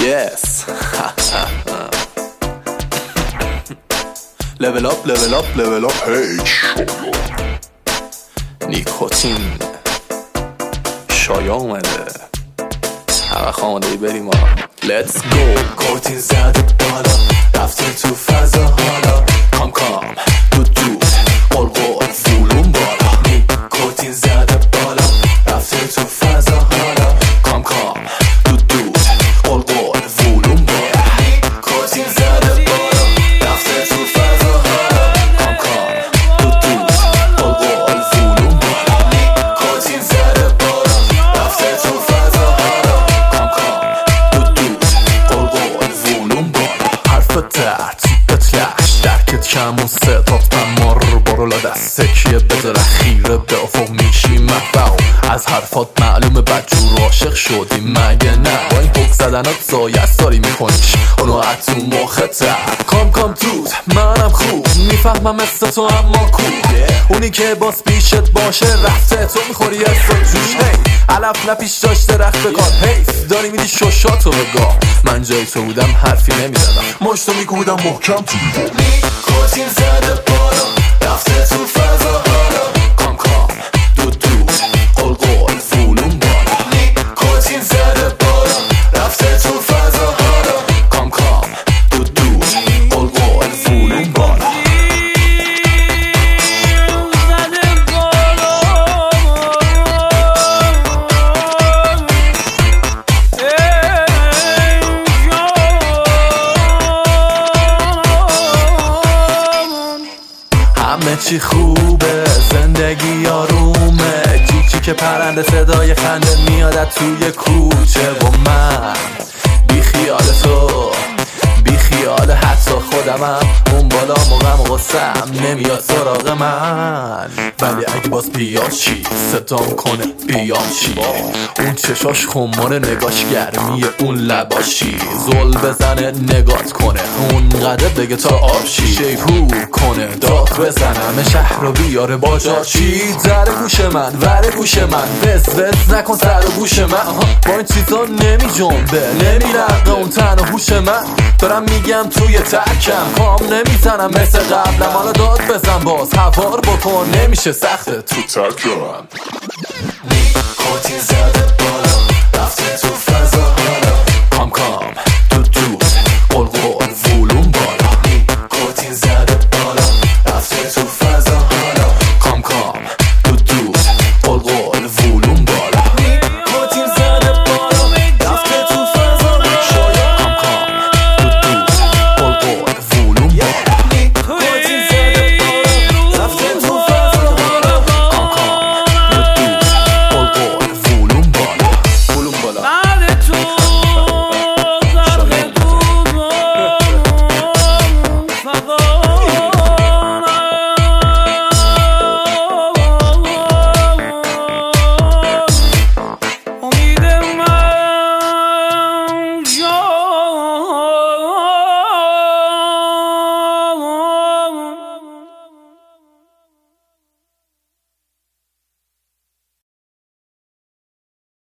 Yes. Level up, level up, level up. Hey, نیکوتین شایا اومده. همه خانواده بریم ها. Let's go. کوتین زده بالا، رفتیم تو فضا حالا. کام کام دود دود قلقل فولون بالا. نیکوتین زده بالا، رفتیم تو فضا حالا. کام کام دود دود قلقل فولون بالا. نیکوتین زده بالا، رفتیم تو فضا حالا. کام کام دود دود قلقل فولون بالا. نیکوتین زده بالا، رفتیم تو فضا حالا. کام کام دود دود قلقل فولون بالا. حرف در تیپت لش درکت کمون ستات من مار برو لاده سکیه بذار خیره به افق میشی مفهوم از حرفات معلومه بدجور عاشق شدی مگه نه با این حک زدنات زایه ساری میکنیش اونو تو مخته کام کام دود منم خوب میفهمم مثل تو اما کو اونی که باز پیشت باشه رفته تو میخوری از تو جوش هی علف نپیش داشته رخت بکن حیف داری میدی ششاتو بگاه من جای تو بودم حرفی نمیزدم مشتو میکودم محکم تو نیکوتین زده بالا رفته تو فضا حالا کام کام دود دود قلقل فولون بالا نیکوتین زده بالا رفته تو فضا حالا کام کام دود دود قلقل فولون بالا همه چی خوبه زندگی آرومه چیچی که پرنده صدای خنده میاد توی کوچه و من بی خیال تو بی خیال حتی خودمم اون بالا موقعم غصم نمیاد سراغ من ولی اگه باز بیاد چی صدام کنه بیاد چی اون چشاش خماره نگاش گرمی اون لباشی زل بزنه نگات کنه اون قدر بگه تا آبشی شیپو کنه داد بزنم شهر رو بیاره باجاچی در گوش من ور گوش من وز نکن سر و گوش من با این چیزا نمی جنبه نمی رقه اون تن و هوش من دارم میگم توی ترکم پام نمیزنم مثل قبلم حالا داد بزن باز هوار بکن نمیشه سخته تو ترکم نیکوتین زده بالا رفته تو